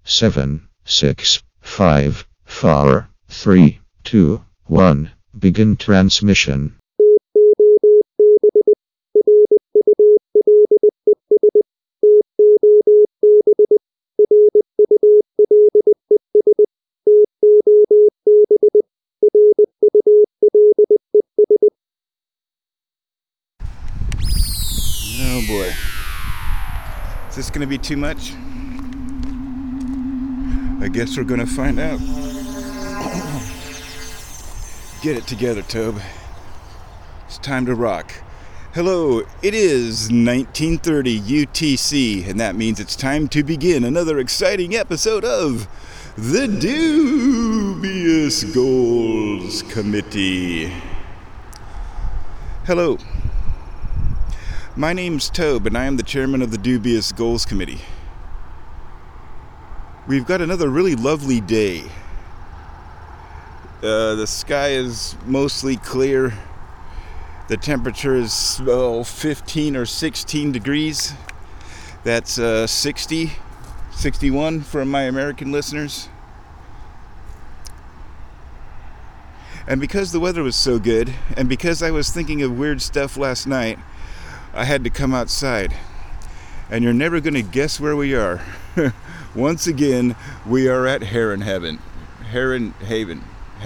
7, 6, 5, 4, 3, 2, 1. Begin transmission. Oh boy. Is this gonna be too much? I guess we're gonna find out. Get it together, Tobe. It's time to rock. Hello, it is 1930 UTC, and that means it's time to begin another exciting episode of the Dubious Goals Committee. Hello. My name's Tobe, and I am the chairman of the Dubious Goals Committee. We've got another really lovely day. The sky is mostly clear. The temperature is 15 or 16 degrees. That's 60, 61 for my American listeners. And because the weather was so good, and because I was thinking of weird stuff last night, I had to come outside. And you're never going to guess where we are. Once again, we are at Heron Haven. Heron Haven.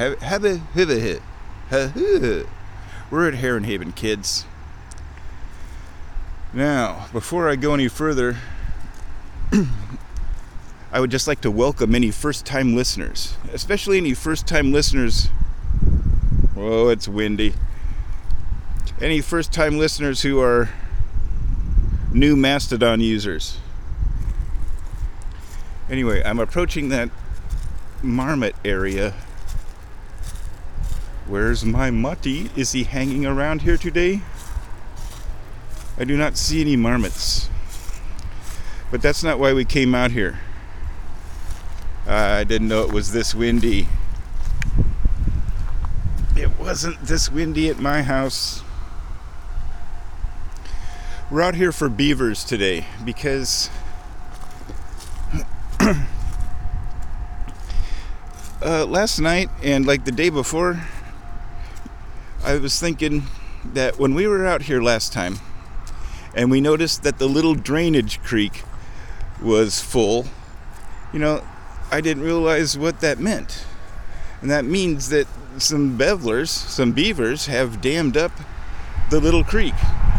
We're at Heron Haven, kids. Now, before I go any further, I would just like to welcome any first-time listeners, especially any first-time listeners. Whoa, it's windy. Any first-time listeners who are new Mastodon users. Anyway, I'm approaching that marmot area. Where's my Mutty? Is he hanging around here today? I do not see any marmots. But that's not why we came out here. I didn't know it was this windy. It wasn't this windy at my house. We're out here for beavers today because last night and like the day before, I was thinking that when we were out here last time and we noticed that the little drainage creek was full, I didn't realize what that meant. And that means that some beavers have dammed up the little creek.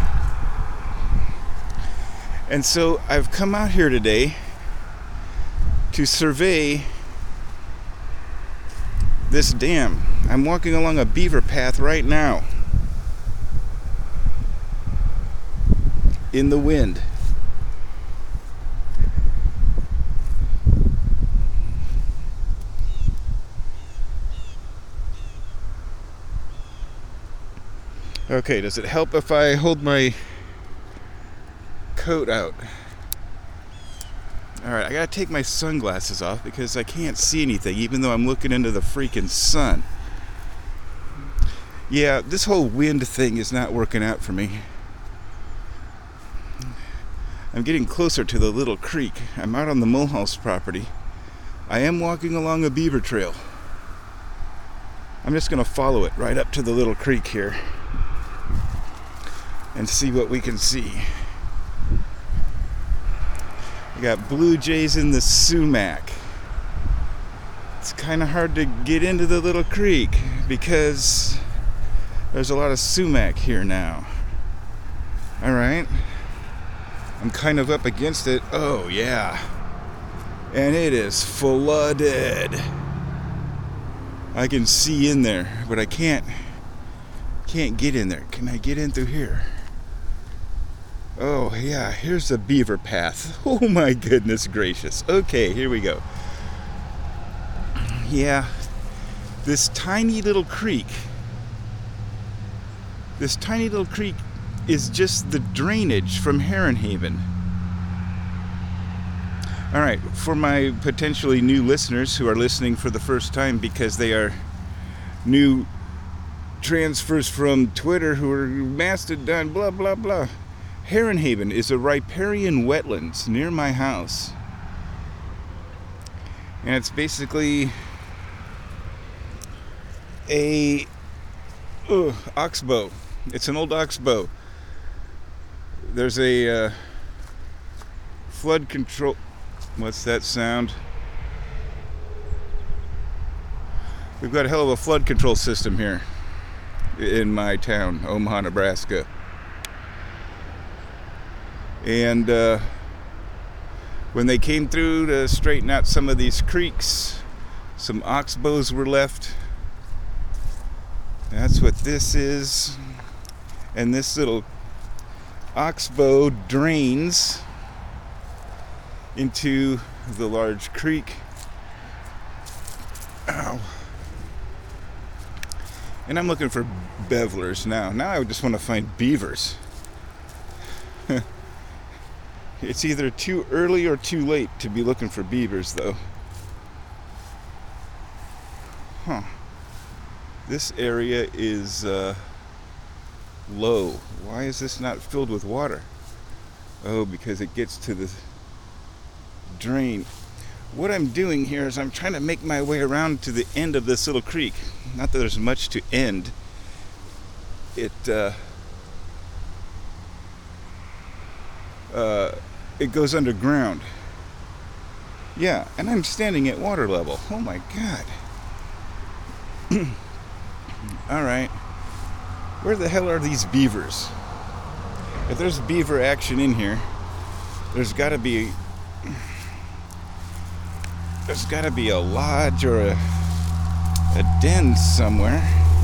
And so I've come out here today to survey this dam. I'm walking along a beaver path right now in the wind. Okay, does it help if I hold my coat out? Alright, I gotta take my sunglasses off because I can't see anything even though I'm looking into the freaking sun. Yeah, this whole wind thing is not working out for me. I'm getting closer to the little creek. I'm out on the Mulhouse property. I am walking along a beaver trail. I'm just gonna follow it right up to the little creek here and see what we can see. We got blue jays in the sumac. It's kind of hard to get into the little creek because there's a lot of sumac here now. Alright. I'm kind of up against it. Oh yeah. And it is flooded. I can see in there, but I can't get in there. Can I get in through here? Oh yeah, here's the beaver path. Oh my goodness gracious. Okay, here we go. Yeah, this tiny little creek is just the drainage from Heron Haven. Alright, for my potentially new listeners who are listening for the first time because they are new transfers from Twitter who are Mastodon, blah blah blah. Heron Haven is a riparian wetlands near my house. And it's basically a oxbow. It's an old oxbow. There's a flood control. What's that sound? We've got a hell of a flood control system here in my town, Omaha, Nebraska. And when they came through to straighten out some of these creeks, some oxbows were left. That's what this is. And this little oxbow drains into the large creek. Ow. And I'm looking for bevelers now. Now I just want to find beavers. It's either too early or too late to be looking for beavers, though. Huh. This area is low. Why is this not filled with water? Oh, because it gets to the drain. What I'm doing here is I'm trying to make my way around to the end of this little creek. Not that there's much to end. It goes underground. Yeah, and I'm standing at water level. Oh my God. All right. Where the hell are these beavers? If there's beaver action in here, there's got to be a lodge or a den somewhere.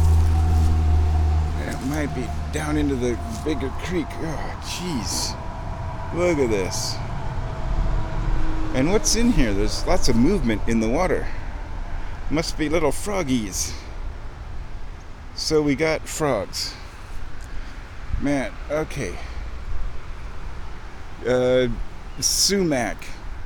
It might be down into the bigger creek. Oh, jeez. Look at this. And what's in here? There's lots of movement in the water. Must be little froggies. So we got frogs. Man, okay. Sumac.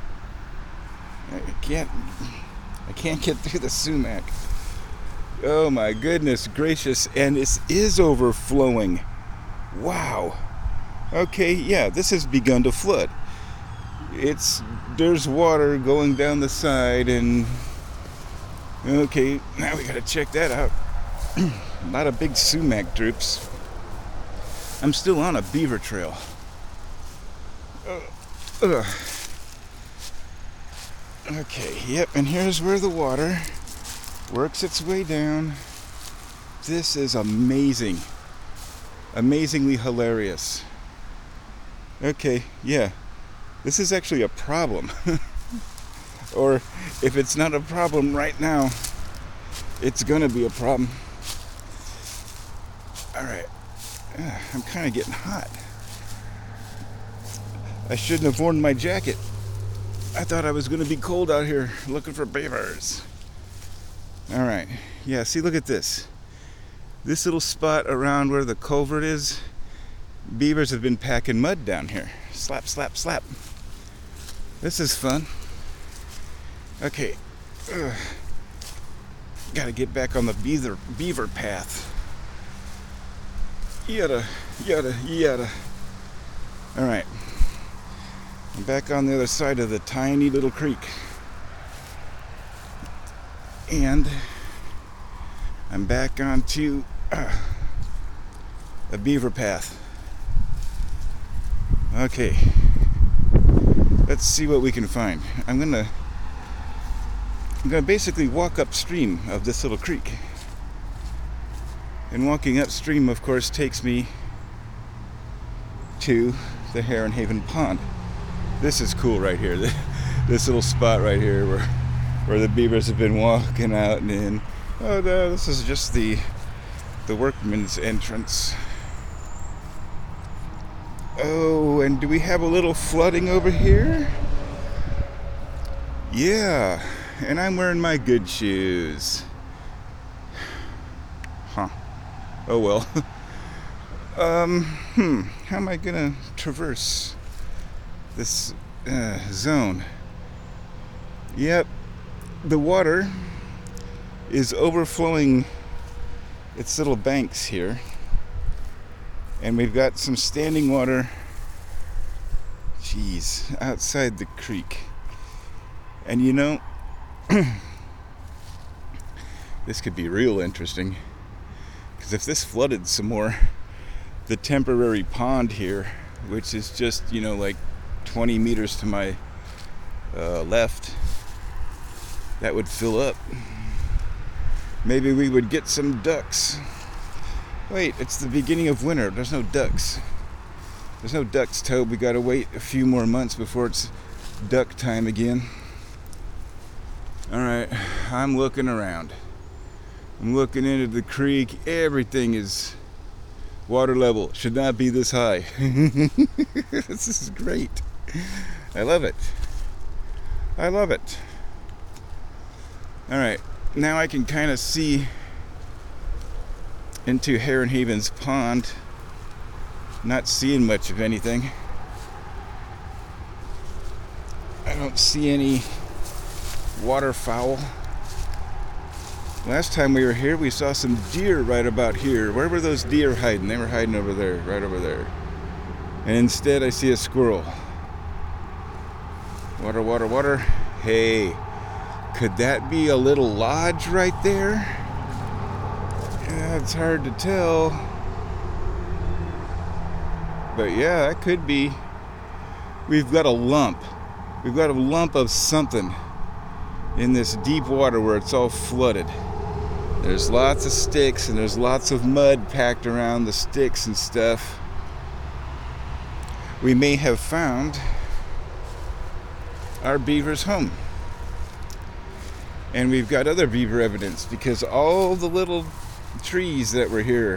I can't get through the sumac. Oh my goodness gracious, and this is overflowing. Wow. Okay, yeah, this has begun to flood. There's water going down the side, and okay, now we gotta check that out. A lot of big sumac droops. I'm still on a beaver trail. Okay, yep, and here's where the water works its way down. This is amazing. Amazingly hilarious. Okay, yeah. This is actually a problem. Or if it's not a problem right now, it's gonna be a problem. Alright. I'm kind of getting hot. I shouldn't have worn my jacket. I thought I was going to be cold out here looking for beavers. Alright. Yeah, see, look at this. This little spot around where the culvert is, beavers have been packing mud down here. Slap, slap, slap. This is fun. Okay. Gotta get back on the beaver path. Yada, yada, yada. Alright. I'm back on the other side of the tiny little creek. And I'm back onto a beaver path. Okay. Let's see what we can find. I'm gonna basically walk upstream of this little creek. And walking upstream, of course, takes me to the Heron Haven Pond. This is cool right here. This little spot right here where the beavers have been walking out and in. Oh, no, this is just the workman's entrance. Oh, and do we have a little flooding over here? Yeah, and I'm wearing my good shoes. Huh. Oh well. How am I gonna traverse this zone? Yep, the water is overflowing its little banks here, and we've got some standing water, outside the creek. And you know, This could be real interesting, because if this flooded some more, the temporary pond here, which is just, like 20 meters to my left, that would fill up. Maybe we would get some ducks. Wait, it's the beginning of winter. There's no ducks. There's no ducks, Tobe. We gotta wait a few more months before it's duck time again. Alright, I'm looking around. I'm looking into the creek. Everything is water level. Should not be this high. This is great. I love it. I love it. Alright, now I can kind of see into Heron Haven's pond. Not seeing much of anything. I don't see any waterfowl. Last time we were here, we saw some deer right about here. Where were those deer hiding? They were hiding over there, right over there. And instead, I see a squirrel. Water, water, water. Hey, could that be a little lodge right there? Yeah, it's hard to tell. But yeah, that could be. We've got a lump. We've got a lump of something in this deep water where it's all flooded. There's lots of sticks and there's lots of mud packed around the sticks and stuff. We may have found our beaver's home. And we've got other beaver evidence, because all the little trees that were here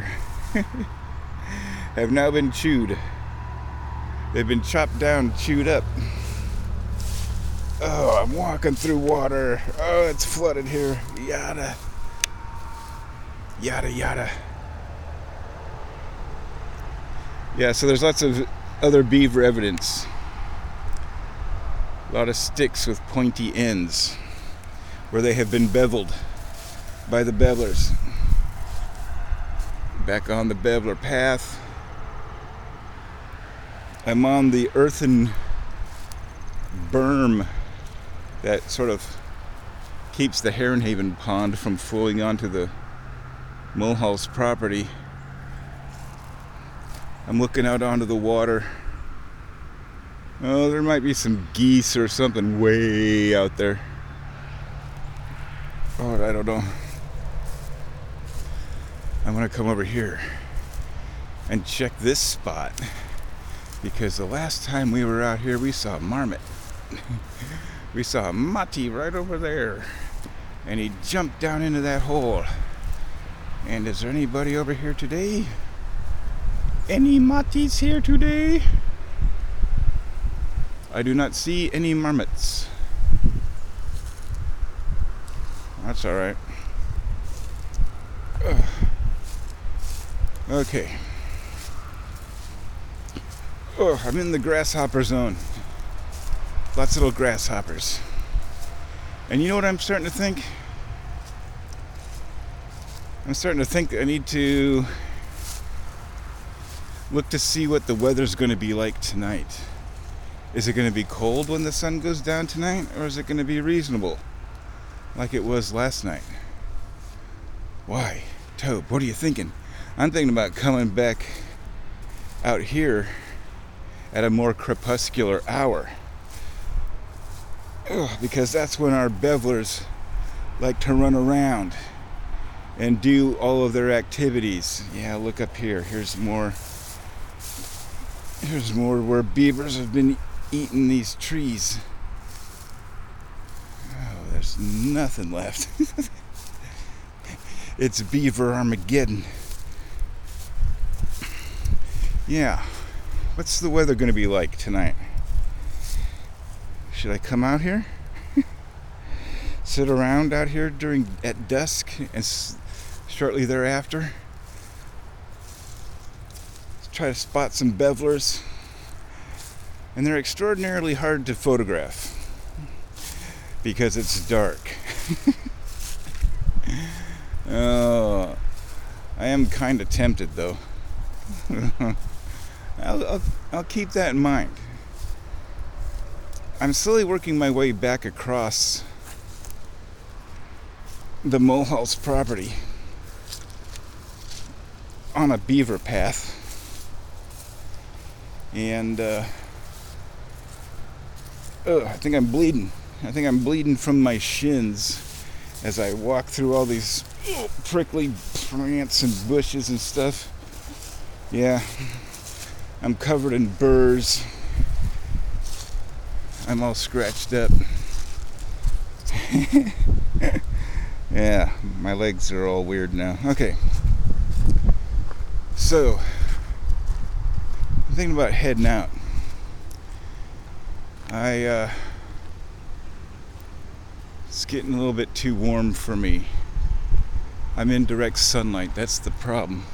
have now been chewed. They've been chopped down, chewed up. Oh, I'm walking through water. Oh, it's flooded here. Yada. Yada, yada. Yeah, so there's lots of other beaver evidence. A lot of sticks with pointy ends where they have been beveled by the bevelers. Back on the beveler path. I'm on the earthen berm that sort of keeps the Heron Haven pond from flowing onto the Mulhall's property. I'm looking out onto the water. Oh, there might be some geese or something way out there. Oh, I don't know. I'm gonna come over here and check this spot, because the last time we were out here we saw a marmot. We saw a mati right over there, and he jumped down into that hole. And is there anybody over here today? Any matis here today? I do not see any marmots. That's all right. Okay. Oh, I'm in the grasshopper zone. Lots of little grasshoppers. And you know what I'm starting to think? I'm starting to think that I need to look to see what the weather's going to be like tonight. Is it going to be cold when the sun goes down tonight, or is it going to be reasonable like it was last night? Why? Tobe, what are you thinking? I'm thinking about coming back out here at a more crepuscular hour. Because that's when our bevelers like to run around and do all of their activities. Yeah, look up here. Here's more where beavers have been eating these trees. Oh, there's nothing left. It's Beaver Armageddon. Yeah. What's the weather going to be like tonight? Should I come out here? Sit around out here at dusk and shortly thereafter? Try to spot some bevelers. And they're extraordinarily hard to photograph because it's dark. Oh, I am kind of tempted though. I'll keep that in mind. I'm slowly working my way back across the Mulhall's property on a beaver path. And I think I'm bleeding. I think I'm bleeding from my shins as I walk through all these prickly plants and bushes and stuff. Yeah, I'm covered in burrs. I'm all scratched up. Yeah, my legs are all weird now. Okay. So, I'm thinking about heading out. It's getting a little bit too warm for me. I'm in direct sunlight, that's the problem.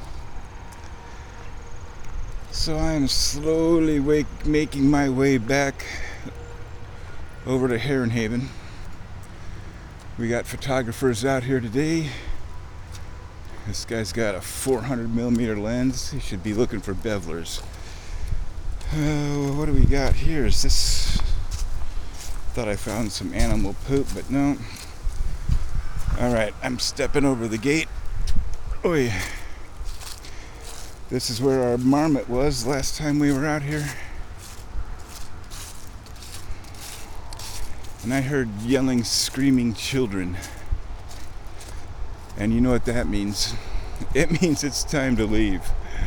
So I am slowly making my way back over to Heron Haven. We got photographers out here today. This guy's got a 400mm lens. He should be looking for bevelers. What do we got here? Is this... Thought I found some animal poop, but no. Alright, I'm stepping over the gate. Oi. This is where our marmot was last time we were out here. And I heard yelling, screaming children. And you know what that means. It means it's time to leave.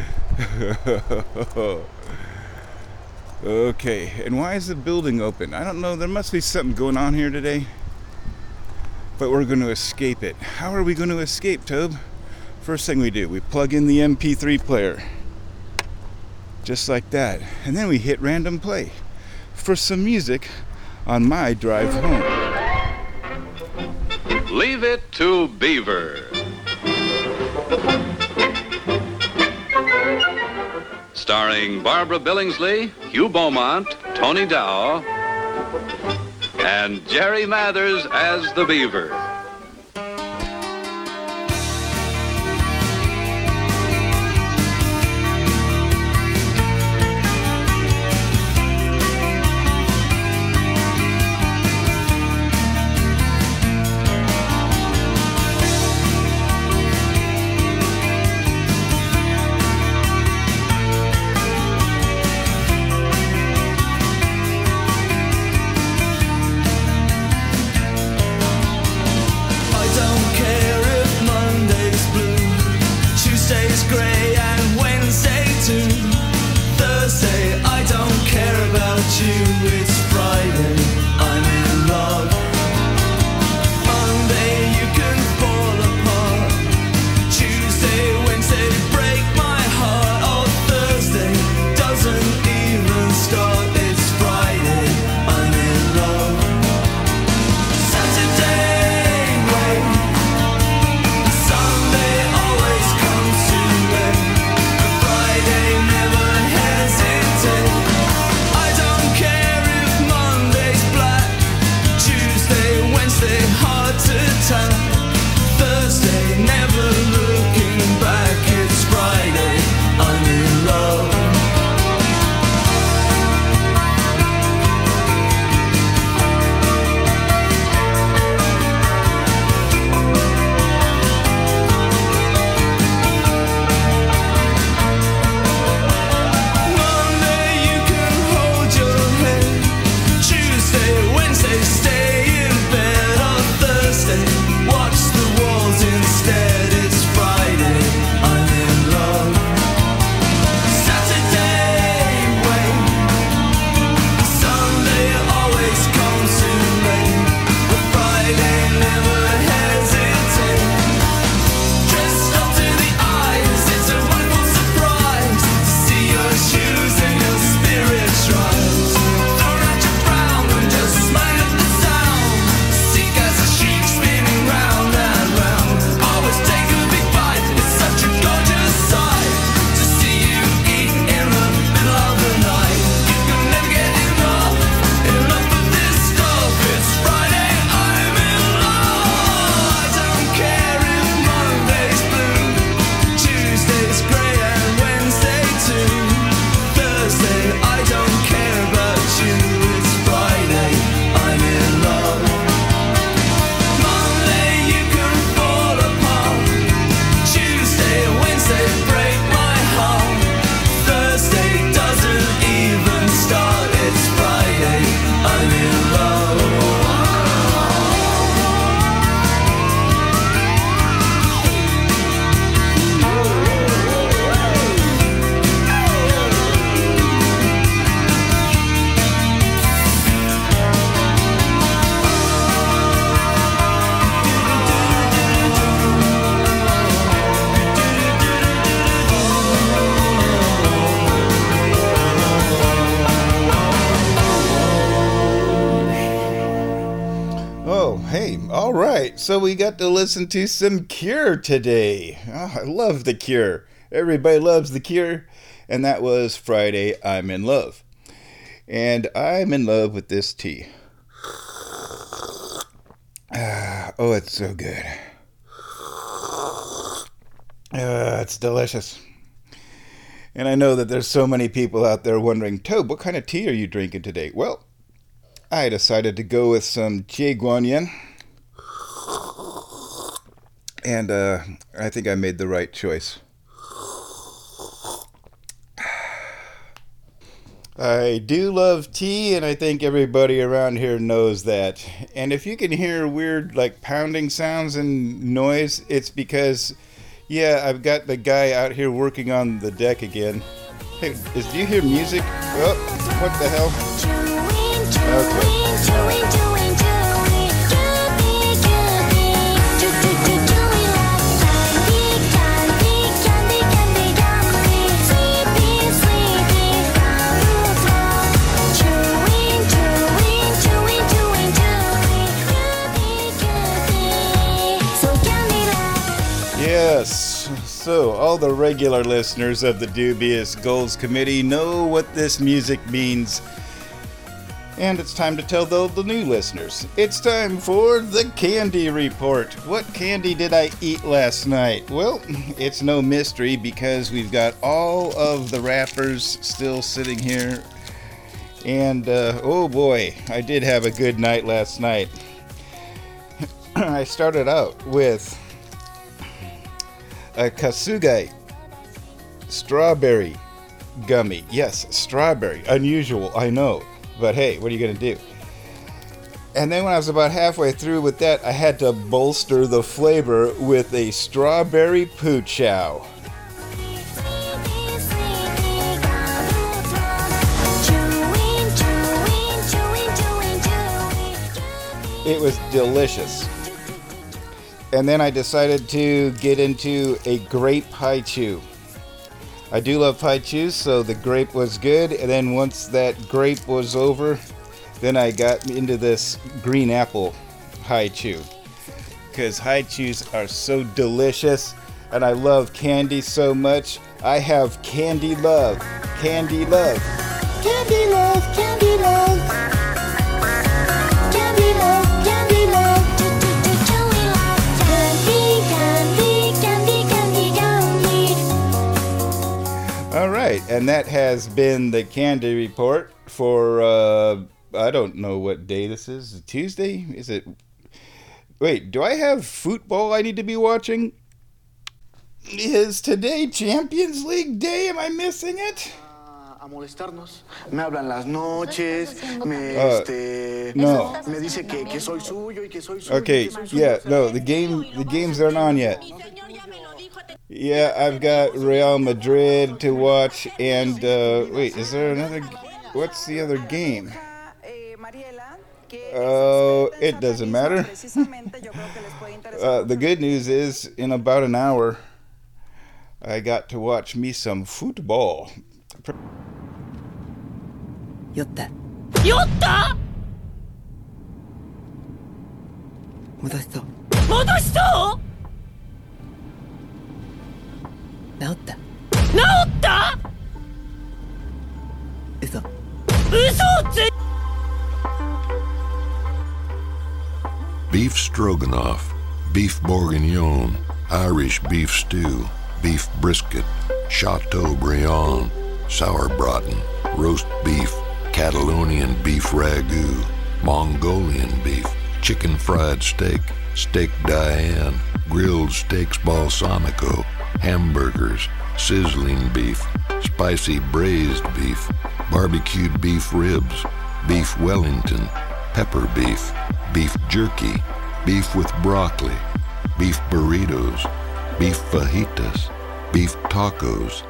Okay, and why is the building open? I don't know, there must be something going on here today. But we're going to escape it. How are we going to escape, Tobe? First thing we do, we plug in the MP3 player. Just like that. And then we hit random play for some music on my drive home. Leave It to Beaver. Starring Barbara Billingsley, Hugh Beaumont, Tony Dow, and Jerry Mathers as the Beaver. Oh, hey, all right. So we got to listen to some Cure today. Oh, I love The Cure. Everybody loves The Cure. And that was Friday, I'm in Love. And I'm in love with this tea. Oh, it's so good. It's delicious. And I know that there's so many people out there wondering, Tobe, what kind of tea are you drinking today? Well, I decided to go with some Jieguanyin. And I think I made the right choice. I do love tea, and I think everybody around here knows that. And if you can hear weird, like, pounding sounds and noise, it's because, yeah, I've got the guy out here working on the deck again. Hey, do you hear music? Oh, what the hell? Okay. Yes, so all the regular listeners of the Dubious Goals Committee know what this music means. And it's time to tell the new listeners. It's time for the candy report. What candy did I eat last night? Well, it's no mystery because we've got all of the wrappers still sitting here. And, oh boy, I did have a good night last night. I started out with a Kasugai strawberry gummy. Yes, strawberry. Unusual, I know. But hey, what are you going to do? And then when I was about halfway through with that, I had to bolster the flavor with a strawberry poo chow. It was delicious. And then I decided to get into a grape haichu. I do love haichus, so the grape was good. And then once that grape was over, then I got into this green apple haichu. Because haichus are so delicious, and I love candy so much. I have candy love. Candy love. Candy love. Candy love. Candy love. Candy love. All right, and that has been the candy report for, I don't know what day this is. Tuesday? Is it? Wait, do I have football I need to be watching? Is today Champions League Day? Am I missing it? A molestarnos. Me hablan las noches. No. Me dice que soy suyo y que soy suyo. Okay, yeah, no, the games aren't on yet. Yeah, I've got Real Madrid to watch, and, wait, is there another, what's the other game? Oh, it doesn't matter. The good news is, in about an hour, I got to watch me some football. Yotta. 戻しそう治った嘘つい Beef stroganoff, beef bourguignon, Irish beef stew, beef brisket, Chateaubriand, sauerbraten, roast beef, Catalonian beef ragout, Mongolian beef, chicken fried steak, steak Diane, grilled steaks balsamico, hamburgers, sizzling beef, spicy braised beef, barbecued beef ribs, beef Wellington, pepper beef, beef jerky, beef with broccoli, beef burritos, beef fajitas, beef tacos.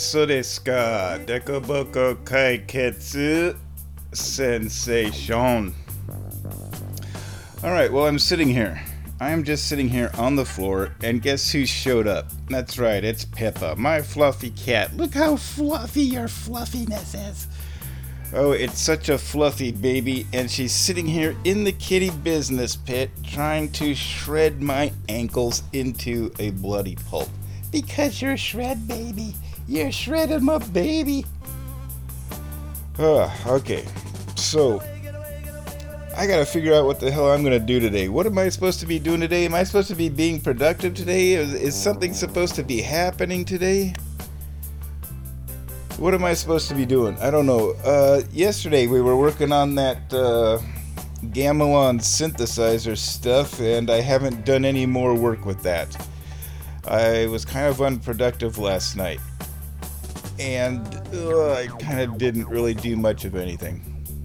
so desu ka? Dekoboko kaiketsu sensation. Alright, well, I'm sitting here. I'm just sitting here on the floor, and guess who showed up? That's right, it's Pippa, my fluffy cat. Look how fluffy your fluffiness is. Oh, it's such a fluffy baby, and she's sitting here in the kitty business pit trying to shred my ankles into a bloody pulp. Because you're shred, baby. You're shredding my baby. Okay, so I gotta figure out what the hell I'm gonna do today. What am I supposed to be doing today? Am I supposed to be being productive today? Is something supposed to be happening today? What am I supposed to be doing? I don't know. Yesterday we were working on that Gamelan synthesizer stuff, and I haven't done any more work with that. I was kind of unproductive last night, and I kind of didn't really do much of anything.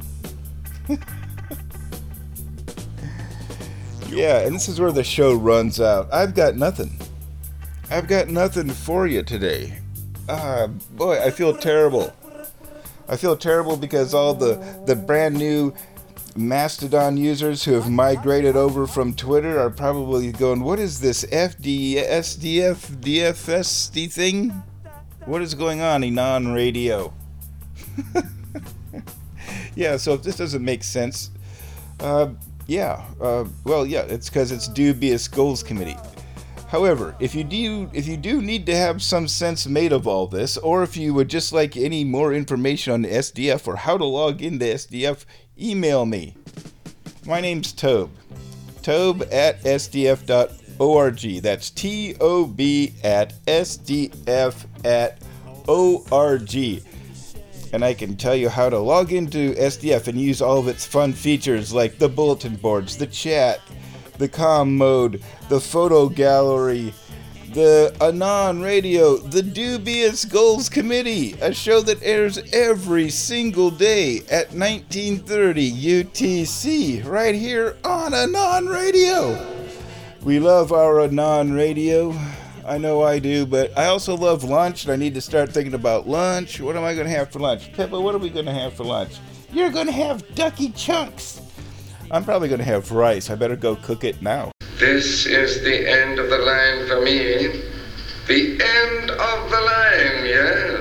Yeah, and this is where the show runs out. I've got nothing. I've got nothing for you today. Boy, I feel terrible. I feel terrible because all the brand new Mastodon users who have migrated over from Twitter are probably going, what is this DFSD thing? What is going on, Enon Radio? Yeah, so if this doesn't make sense, well, yeah, it's because it's Dubious Goals Committee. However, if you do need to have some sense made of all this, or if you would just like any more information on the SDF or how to log into SDF, email me. My name's Tobe. Tobe@sdf.org. That's TOB@sdf.org. And I can tell you how to log into SDF and use all of its fun features like the bulletin boards, the chat, the comm mode, the photo gallery, the Anon Radio, the Dubious Goals Committee, a show that airs every single day at 1930 UTC, right here on Anon Radio. We love our Anon Radio. I know I do, but I also love lunch, and I need to start thinking about lunch. What am I going to have for lunch? Pippa, what are we going to have for lunch? You're going to have ducky chunks. I'm probably going to have rice. I better go cook it now. This is the end of the line for me. The end of the line, yes.